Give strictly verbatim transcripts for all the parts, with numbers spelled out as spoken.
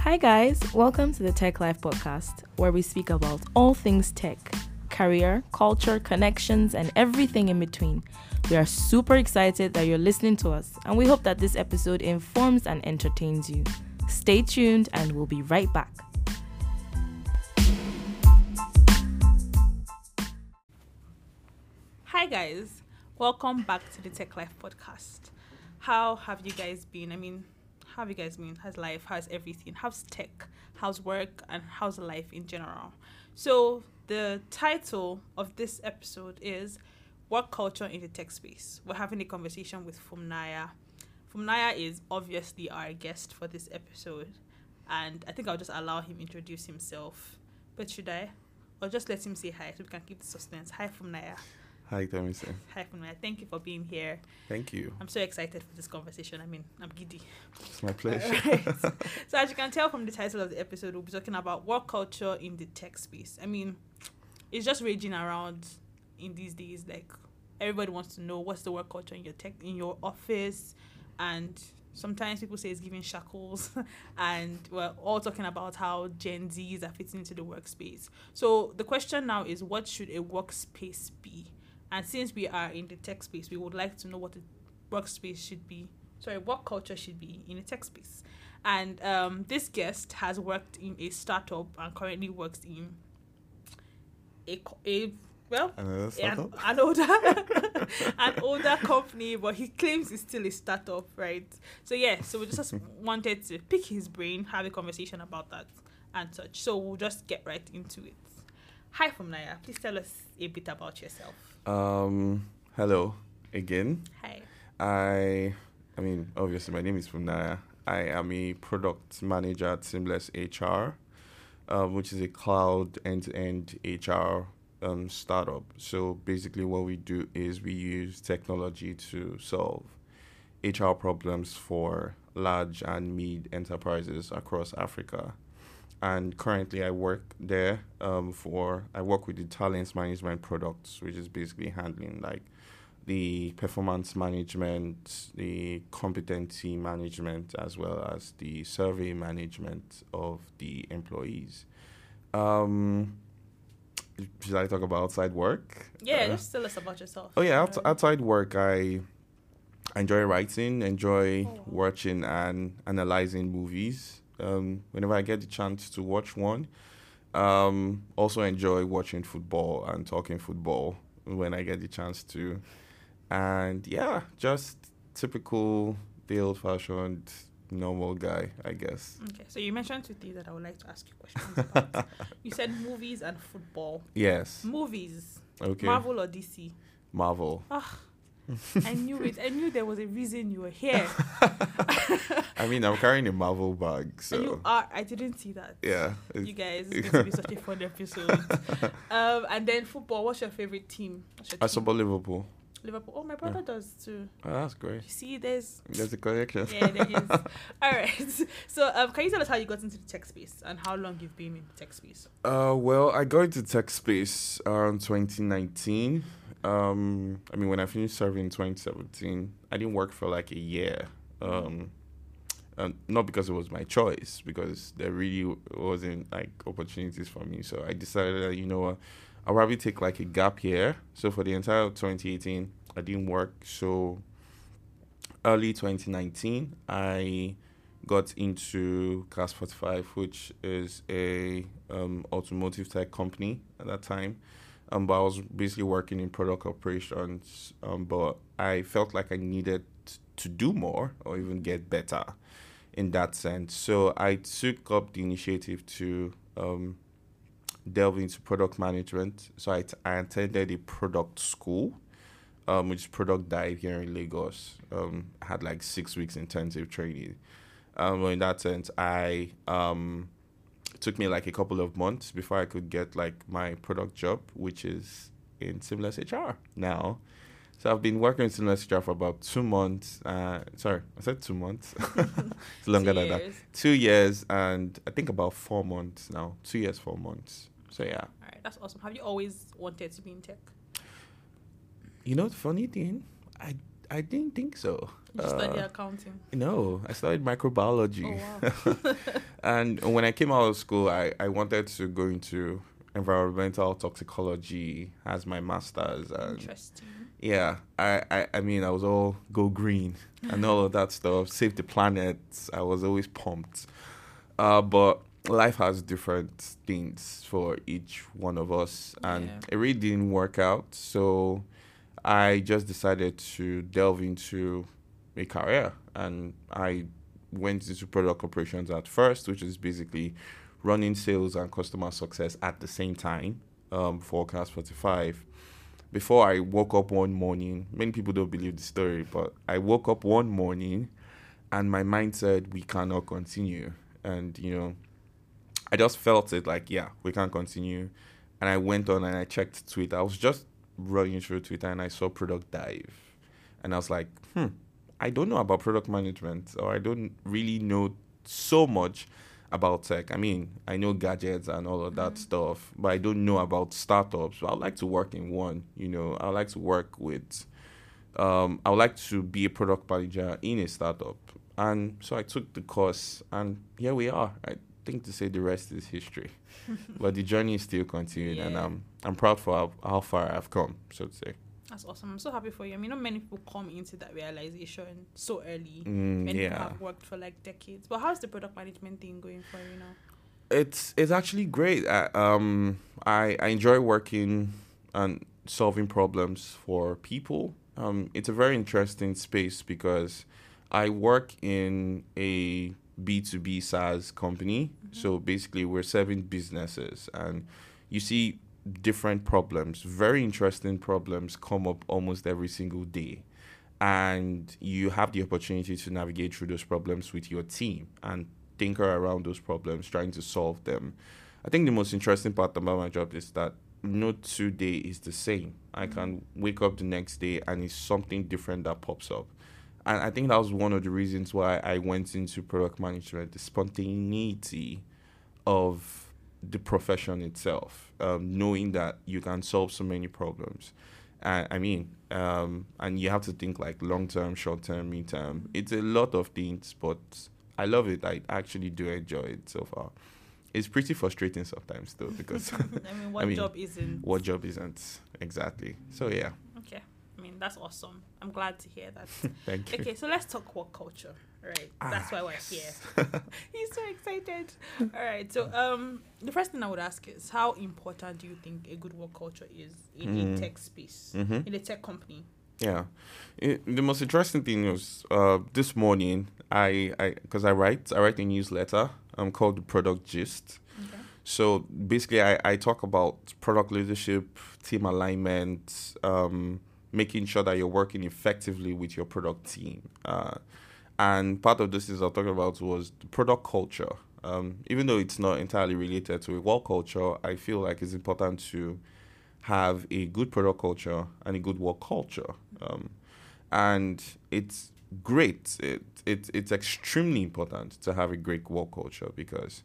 Hi guys, welcome to the Tech Life podcast, where we speak about all things tech, career, culture, connections, and everything in between. We are super excited that you're listening to us, and we hope that this episode informs and entertains you. Stay tuned, and we'll be right back. Hi guys, welcome back to the Tech Life podcast. How have you guys been? I mean, how have you guys been? How's life? How's everything? How's tech? How's work? And how's life in general? So the title of this episode is Work Culture in the Tech Space. We're having a conversation with Funmilayo. Funmilayo is obviously our guest for this episode, and I think I'll just allow him introduce himself. But should I? Or just let him say hi so we can keep the suspense. Hi, Funmilayo. Hi, Tommy. Hi, Funmilayo. Thank you for being here. Thank you. I'm so excited for this conversation. I mean, I'm giddy. It's my pleasure. Right. So as you can tell from the title of the episode, we'll be talking about work culture in the tech space. I mean, it's just raging around in these days. Like, everybody wants to know what's the work culture in your tech, in your office, and sometimes people say it's giving shackles, and we're all talking about how Gen Zs are fitting into the workspace. So the question now is, what should a workspace be? And since we are in the tech space, we would like to know what the workspace should be. Sorry, work culture should be in a tech space. And um, this guest has worked in a startup and currently works in a, a well, Another startup? An, an older an older company, but he claims it's still a startup, right? So yeah, so we just wanted to pick his brain, have a conversation about that and such. So we'll just get right into it. Hi, Funmilayo. Please tell us a bit about yourself. Um, hello again. Hi. I, I mean, obviously, my name is Funmilayo. I am a product manager at Seamless H R, um, which is a cloud end-to-end H R um, startup. So basically, what we do is we use technology to solve H R problems for large and mid enterprises across Africa. And currently I work there um, for, I work with the talent management products, which is basically handling like the performance management, the competency management, as well as the survey management of the employees. Um, should I talk about outside work? Yeah, Uh, just tell us about yourself. Oh yeah, out- Um, outside work, I enjoy writing, enjoy Oh. watching and analyzing movies. Um, whenever I get the chance to watch one, um, also enjoy watching football and talking football when I get the chance to. And yeah, just typical, the old-fashioned, normal guy, I guess. Okay, so you mentioned two things that I would like to ask you questions about. You said movies and football. Yes. Movies. Okay. Marvel or D C? Marvel. Ah, I knew it. I knew there was a reason you were here. I mean, I'm carrying a Marvel bag, so And you are. I didn't see that. yeah. You guys, it's going to be such a fun episode. Um, and then football. What's your favorite team? What's your I team? support Liverpool. Liverpool. Oh, my brother does too. Oh, that's great. You see, there's There's a connection. yeah, there is. All right. So, um, can you tell us how you got into the tech space and how long you've been in the tech space? Uh, well, I got into tech space around twenty nineteen. Um, I mean, when I finished serving in twenty seventeen, I didn't work for like a year. Um, and not because it was my choice, because there really wasn't like opportunities for me. So I decided that, you know what, I'll probably take like a gap year. So for the entire of twenty eighteen, I didn't work. So early twenty nineteen, I got into Cars forty-five, which is a um, automotive tech company at that time. Um, but I was basically working in product operations. Um, but I felt like I needed to do more or even get better in that sense. So I took up the initiative to um, delve into product management. So I, t- I attended a product school, um, which is Product Dive here in Lagos. Um, I had like six weeks intensive training. Um, well, in that sense, I um, it took me like a couple of months before I could get like my product job, which is in Seamless H R now. So I've been working in Seamless H R for about two months. Uh, sorry, I said two months. It's longer Two than that. years. Two years and I think about four months now. Two years, four months. So yeah. All right, that's awesome. Have you always wanted to be in tech? You know, the funny thing, I I didn't think so. You study Uh, accounting. no, I studied microbiology. Oh wow. And when I came out of school, I, I wanted to go into environmental toxicology as my master's. And Interesting. yeah, I, I, I mean, I was all go green and all of that stuff, save the planet. I was always pumped. Uh, but life has different things for each one of us, and Yeah. it really didn't work out. So I just decided to delve into a career, and I went into product operations at first, which is basically running sales and customer success at the same time um, for Cast forty-five. Before I woke up one morning, many people don't believe the story, but I woke up one morning and my mind said, we cannot continue. And, you know, I just felt it like, yeah, we can't continue. And I went on and I checked Twitter. I was just running through Twitter and I saw Product Dive. And I was like, hmm, I don't know about product management, or I don't really know so much about tech. I mean, I know gadgets and all of that Mhm. stuff, but I don't know about startups. So I'd like to work in one, you know, I'd like to work with, um, I would like to be a product manager in a startup. And so I took the course, and here we are. I think to say the rest is history. But the journey is still continuing, and Yeah. um, I'm proud for how, how far I've come, so to say. That's awesome. I'm so happy for you. I mean, not many people come into that realization so early. Mm, Many people yeah. have worked for like decades. But how's the product management thing going for you now? It's it's actually great. I, um, I I enjoy working and solving problems for people. Um, it's a very interesting space because I work in a B two B SaaS company. So basically, we're serving businesses, and you see different problems, very interesting problems come up almost every single day. And you have the opportunity to navigate through those problems with your team and tinker around those problems, trying to solve them. I think the most interesting part about my job is that no two day is the same. I can wake up the next day and it's something different that pops up. And I think that was one of the reasons why I went into product management, the spontaneity of the profession itself, um, knowing that you can solve so many problems. Uh, I mean, um, and you have to think like long term, short term, mid term. It's a lot of things, but I love it. I actually do enjoy it so far. It's pretty frustrating sometimes though, because I mean, what I mean, job isn't? what job isn't exactly? So yeah, Okay. I mean, that's awesome. I'm glad to hear that. thank you. Okay, so let's talk work culture. Right. That's Ah, why we're yes. here. He's so excited. All right. So, um, the first thing I would ask is, how important do you think a good work culture is in Mm. a tech space, Mhm. in a tech company? Yeah, it, the most interesting thing was uh, this morning. I I because I write I write a newsletter. Um, called the Product Gist. Okay. So basically, I, I talk about product leadership, team alignment, um, making sure that you're working effectively with your product team. Uh, and part of this is I'm talking about was the product culture. Um, even though it's not entirely related to a work culture, I feel like it's important to have a good product culture and a good work culture. Um, and it's great. It, it, it's extremely important to have a great work culture because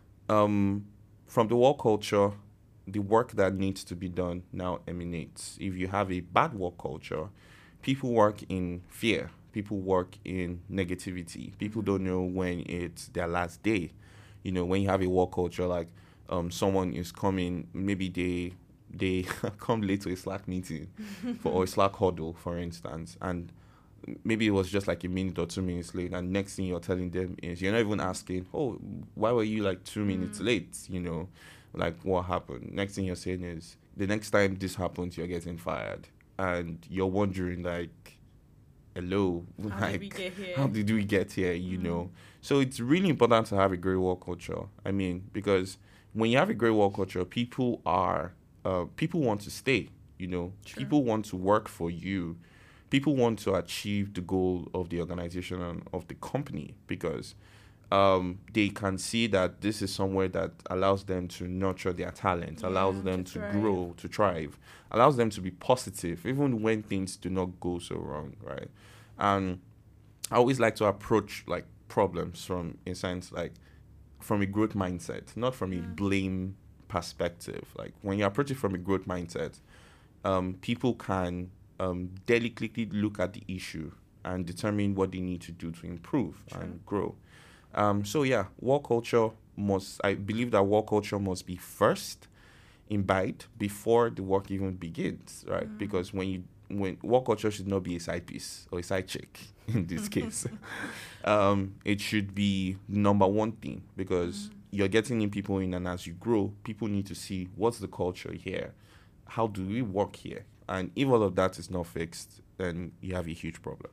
um, from the work culture, the work that needs to be done now emanates. If you have a bad work culture, people work in fear. People work in negativity. People don't know when it's their last day. You know, when you have a work culture, like um, someone is coming, maybe they they come late to a Slack meeting for or a Slack huddle, for instance, and maybe it was just like a minute or two minutes late, and next thing you're telling them is you're not even asking, oh, why were you like two minutes late? You know, like what happened? Next thing you're saying is the next time this happens, you're getting fired, and you're wondering like, hello, How like did we get here? how did we get here? You know, so it's really important to have a great work culture. I mean, because when you have a great work culture, people are uh, people want to stay. You know, True. people want to work for you. People want to achieve the goal of the organization and of the company because um, they can see that this is somewhere that allows them to nurture their talent, Yeah, allows them to to, thrive. grow, to thrive, allows them to be positive, even when things do not go so wrong, right? And I always like to approach like problems from, in a sense, like from a growth mindset, not from a blame perspective. Like when you approach it from a growth mindset, um, people can um, delicately look at the issue and determine what they need to do to improve Sure. and grow. Um, so yeah, work culture must, I believe that work culture must be first imbibed before the work even begins, right? Mm. Because when you, when work culture should not be a side piece or a side chick in this case. Um, it should be number one thing because Mm. you're getting in people in, and as you grow, people need to see what's the culture here, how do we work here, and if all of that is not fixed, then you have a huge problem.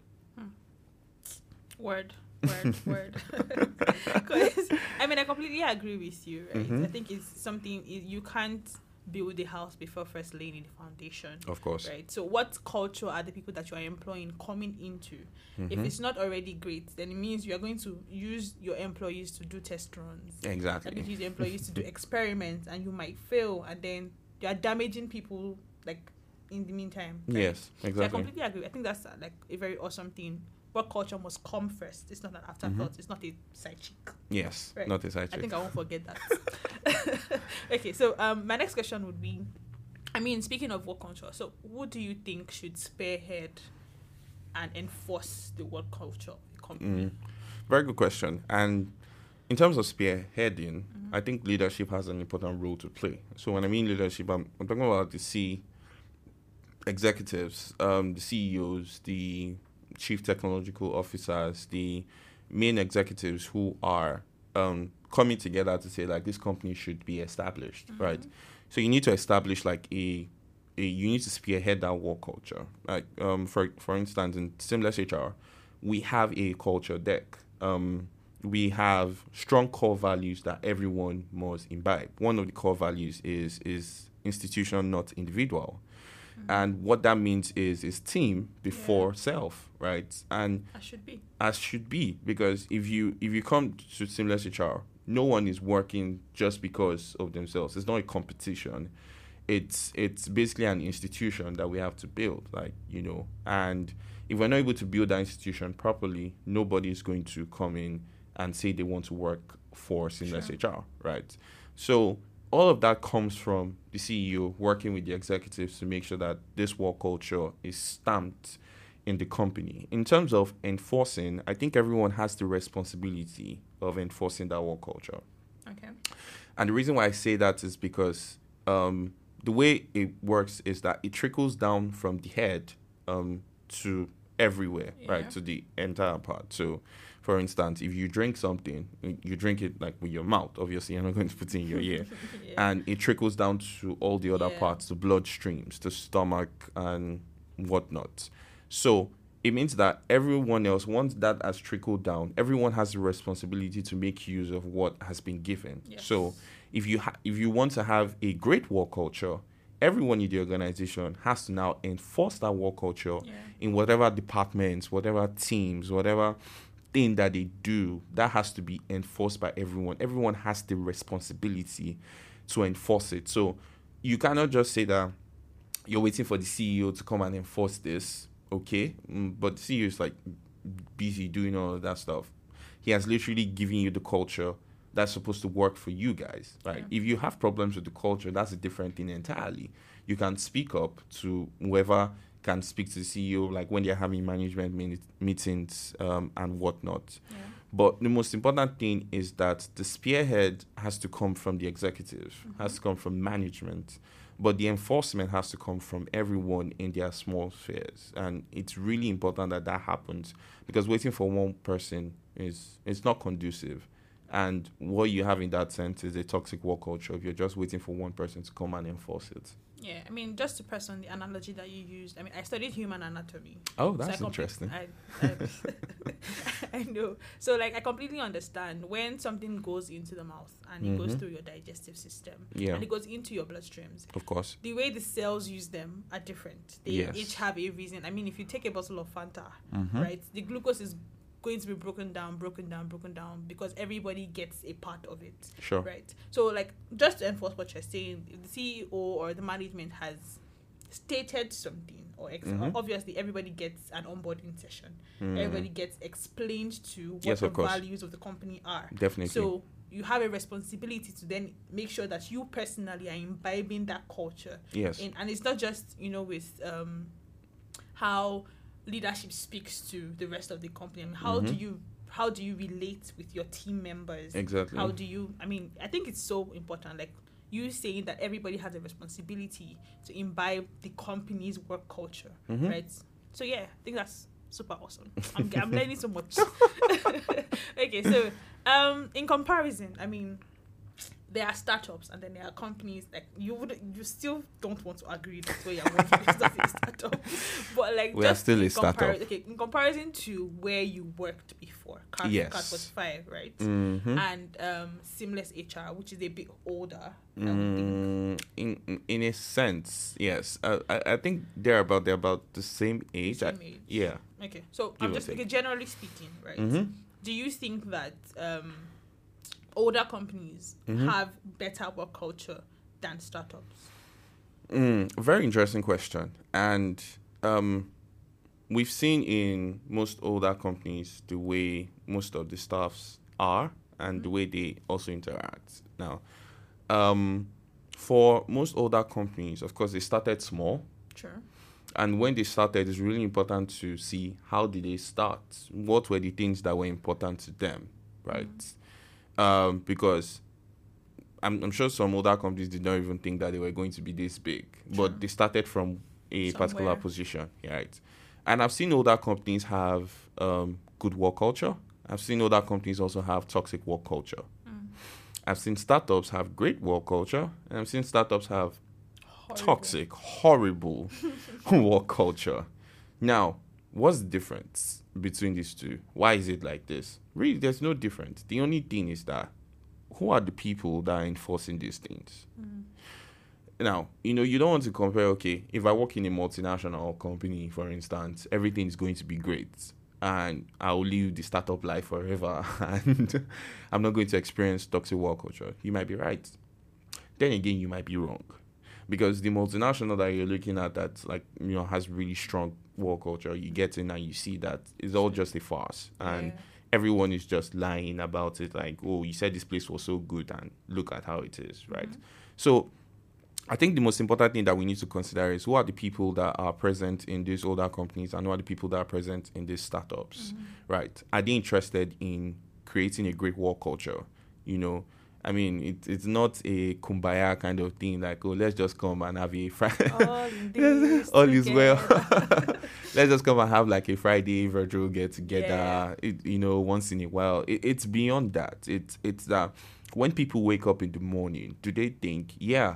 Word, word, word. 'Cause, I mean, I completely agree with you, right? Mhm. I think it's something i- you can't build the house before first laying the foundation, Of course. right? So, what culture are the people that you are employing coming into? If Mhm. it's not already great, then it means you are going to use your employees to do test runs. You're going to Exactly. use your employees to do experiments, and you might fail, and then you are damaging people, like, in the meantime. Right? Yes, So I exactly. completely agree. I think that's uh, like a very awesome thing. Work culture must come first. It's not an afterthought. It's not a side chick. Yes, Right. not a side I chick. think I won't forget that. Okay, so um, my next question would be, I mean, speaking of work culture, so who do you think should spearhead and enforce the work culture of the company? Mm. Very good question. And in terms of spearheading, Mhm. I think leadership has an important role to play. So when I mean leadership, I'm, I'm talking about the C executives, um, the C E Os, the chief technological officers, the main executives who are um, coming together to say like this company should be established, right? Mhm. So you need to establish like a, a you need to spearhead that work culture. Like um, for for instance, in Seamless H R, we have a culture deck. Um, we have strong core values that everyone must imbibe. One of the core values is is institution, not individual. Mhm. And what that means is is team before Yeah. self, right? And I should be. as should be, because if you if you come to Seamless H R, no one is working just because of themselves. It's not a competition. It's it's basically an institution that we have to build, like, you know. And if we're not able to build that institution properly, nobody is going to come in and say they want to work for Seamless Sure. H R, right? So all of that comes from the C E O working with the executives to make sure that this work culture is stamped in the company. In terms of enforcing, I think everyone has the responsibility of enforcing that work culture. Okay. And the reason why I say that is because um, the way it works is that it trickles down from the head um, to everywhere, Yeah. right, to the entire part. So, for instance, if you drink something, you drink it like with your mouth. Obviously, you're not going to put it in your ear. Yeah. And it trickles down to all the other Yeah. parts, the blood streams, the stomach, and whatnot. So it means that everyone else, once that has trickled down, everyone has the responsibility to make use of what has been given. Yes. So if you ha- if you want to have a great work culture, everyone in the organization has to now enforce that work culture Yeah. in whatever departments, whatever teams, whatever thing that they do. That has to be enforced by everyone. Everyone has the responsibility to enforce it. So you cannot just say that you're waiting for the C E O to come and enforce this, okay? Mm, but the C E O is like busy doing all of that stuff. He has literally given you the culture that's supposed to work for you guys, right? Yeah. If you have problems with the culture, that's a different thing entirely. You can speak up to whoever can speak to the C E O, like when they're having management minute, meetings um, and whatnot. Yeah. But the most important thing is that the spearhead has to come from the executive, Mhm. has to come from management, but the enforcement has to come from everyone in their small spheres. And it's really important that that happens, because waiting for one person is it's not conducive. And what you have in that sense is a toxic work culture if you're just waiting for one person to come and enforce it. Yeah, I mean, just to press on the analogy that you used, I mean, I studied human anatomy. Oh, So I that's compl- interesting. I, I, I know. So, like, I completely understand when something goes into the mouth and it goes Mhm. through your digestive system Yeah, and it goes into your bloodstreams. of course. The way the cells use them are different. They Yes. each have a reason. I mean, if you take a bottle of Fanta, Mhm. right, the glucose is going to be broken down, broken down, broken down because everybody gets a part of it. Sure. Right. So, like, just to enforce what you're saying, if the C E O or the management has stated something, or ex- Mhm. obviously everybody gets an onboarding session. Mm. Everybody gets explained to what Yes, the of course. values of the company are. Definitely. So you have a responsibility to then make sure that you personally are imbibing that culture. yes. In, and it's not just, you know, with um how leadership speaks to the rest of the company. I mean, how Mhm. do you how do you relate with your team members? Exactly. How do you? I mean, I think it's so important. Like you saying that everybody has a responsibility to imbibe the company's work culture, Mhm. right? So yeah, I think that's super awesome. I'm I'm learning so much. Okay, so um, in comparison, I mean, there are startups and then there are companies like you would you still don't want to agree that where you're working is not a startup, but like We are just still in a startup. compar- Okay, in comparison to where you worked before, Card Yes. Card forty-five, right? Mhm. And um, Seamless H R, which is a bit older. I would think. Mm, in in a sense, yes. Uh, I I think they're about they're about the same age. Same I- age. yeah. Okay, so Give I'm or just take. okay, generally speaking, right? Mhm. Do you think that um, older companies Mhm. have better work culture than startups? Mm, very interesting question. And um, we've seen in most older companies the way most of the staffs are and the way they also interact. Now, um, for most older companies, of course, they started small. Sure. And when they started, it's really important to see how did they start? What were the things that were important to them, right? Um, because I'm, I'm sure some older companies did not even think that they were going to be this big, Sure. but they started from a particular Somewhere. position, right? And I've seen older companies have um, good work culture. I've seen older companies also have toxic work culture. Mm. I've seen startups have great work culture, and I've seen startups have Horrible. toxic, horrible work culture. Now, what's the difference between these two? Why is it like this? Really, there's no difference. The only thing is that who are the people that are enforcing these things? Mm. Now, you know, you don't want to compare, okay, if I work in a multinational company, for instance, everything is going to be great and I'll live the startup life forever and I'm not going to experience toxic work culture. You might be right. Then again, you might be wrong. Because the multinational that you're looking at that, like, you know, has really strong work culture, you get in and you see that it's all just a farce. And Yeah. everyone is just lying about it, like, oh, you said this place was so good and look at how it is, right? Mhm. So I think the most important thing that we need to consider is who are the people that are present in these older companies and who are the people that are present in these startups, right? Are they interested in creating a great work culture? You know, I mean, it, it's not a kumbaya kind of thing, like, oh, let's just come and have a Friday. All, in this All is well. together. Let's just come and have like a Friday virtual get together, Yeah. it, you know, once in a while. It, it's beyond that. It's it's that when people wake up in the morning, do they think, yeah,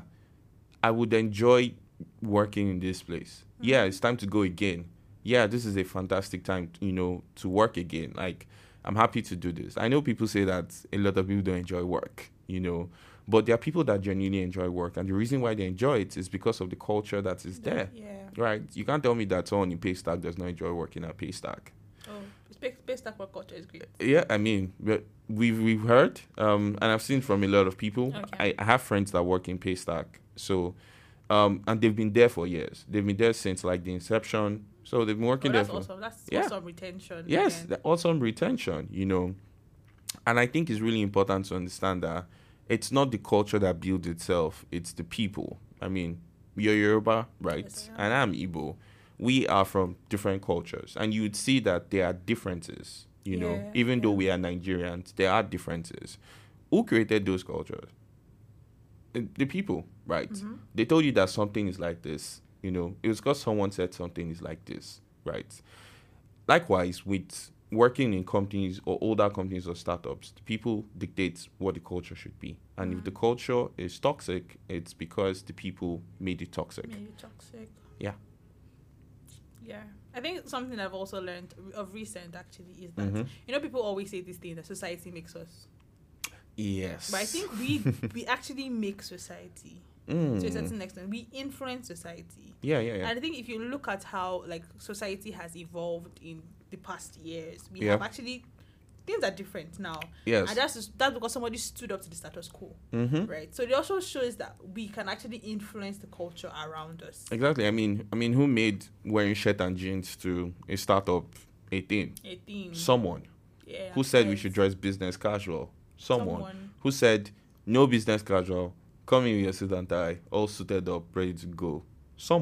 I would enjoy working in this place. Yeah, it's time to go again. Yeah, this is a fantastic time, you know, to work again. Like, I'm happy to do this. I know people say that a lot of people don't enjoy work, you know, but there are people that genuinely enjoy work. And the reason why they enjoy it is because of the culture that is there, Yeah. right? You can't tell me that someone in Paystack does not enjoy working at Paystack. Oh, space space stack work culture is great. Yeah, I mean, we- we've we've heard, um, and I've seen from a lot of people. Okay. I, I have friends that work in Paystack, so, um, and they've been there for years. They've been there since like the inception. So they've been Oh, working there that's for awesome. That's Yeah. awesome retention. yes, again. the awesome retention. You know, and I think it's really important to understand that it's not the culture that builds itself; it's the people. I mean, you're Yoruba, right? Yes, I am. And I'm Igbo. We are from different cultures, and you would see that there are differences. You know, Yeah, even though yeah. we are Nigerians, there are differences. Who created those cultures? Uh, The people, right? Mhm. They told you that something is like this. You know, it was because someone said something is like this, right? Likewise, with working in companies or older companies or startups, the people dictate what the culture should be. And if the culture is toxic, it's because the people made it toxic. Maybe toxic. Yeah. Yeah. I think something I've also learned of recent actually is that Mhm. you know people always say this thing that society makes us, Yes. but I think we we actually make society Mm. to a certain extent. We influence society. Yeah, yeah, yeah. And I think if you look at how like society has evolved in the past years, we Yeah. have actually things are different now. Yes. And that's just, that's because somebody stood up to the status quo, Mm-hmm. right? So it also shows that we can actually influence the culture around us. Exactly. I mean, I mean, who made wearing shirt and jeans to a startup a thing? A theme. Someone. Yeah. Who said we yes. should dress business casual? Someone. Someone. Who said no business casual? Come in with your suit and tie, all suited up, ready to go. Someone.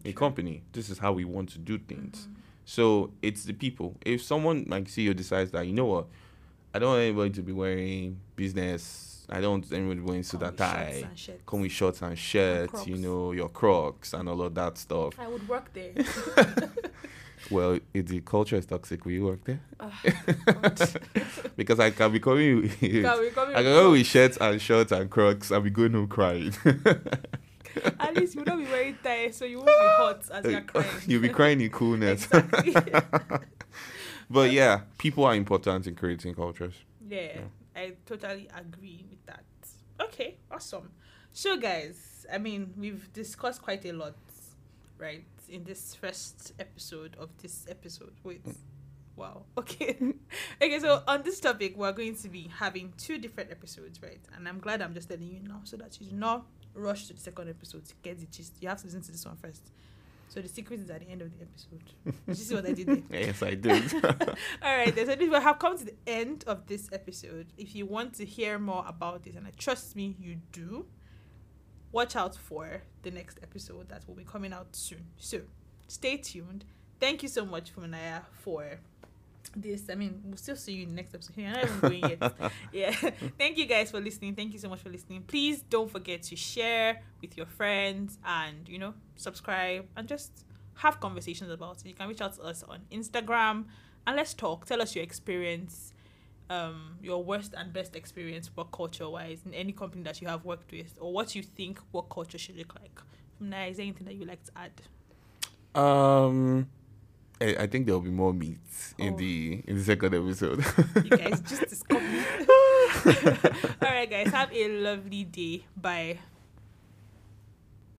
a Sure. company. This is how we want to do things. Mhm. So it's the people. If someone like C E O decides that, you know what, I don't want anybody to be wearing business. I don't want anybody wearing suit Come and with shorts tie. and shirts. Come with shorts and shirts, Crocs. you know, your Crocs and all of that stuff. I would work there. Well, if the culture is toxic, will you work there? Ah, God. Because I can be coming, Can with- we come I in can go with with shirts and shorts and Crocs and be going home crying. At least you will not be wearing tie, so you won't be hot as you're crying. You'll be crying in coolness. Exactly. But yeah, people are important in creating cultures. Yeah, I totally agree with that. Okay, awesome. So, guys, I mean, we've discussed quite a lot, right, in this first episode of this episode. Wait, wow. Okay. Okay, so on this topic, we're going to be having two different episodes, right? And I'm glad I'm just telling you now so that you do not rush to the second episode to get the gist. You have to listen to this one first. So the secret is at the end of the episode. Did you see what I did there? Yes, I did. All right, then, so we have come to the end of this episode. If you want to hear more about this, and I trust me, you do, watch out for the next episode that will be coming out soon. So stay tuned. Thank you so much, Fuminaya, for this. I mean, we'll still see you in the next episode. You're not even going yet. Yeah. Thank you guys for listening. Thank you so much for listening. Please don't forget to share with your friends and, you know, subscribe and just have conversations about it. You can reach out to us on Instagram and let's talk. Tell us your experience, um, your worst and best experience work culture wise in any company that you have worked with, or what you think work culture should look like. From there, is there anything that you would like to add? Um, I, I think there will be more meat in Oh. the in the second episode. You guys just discovered. All right, guys, have a lovely day. Bye.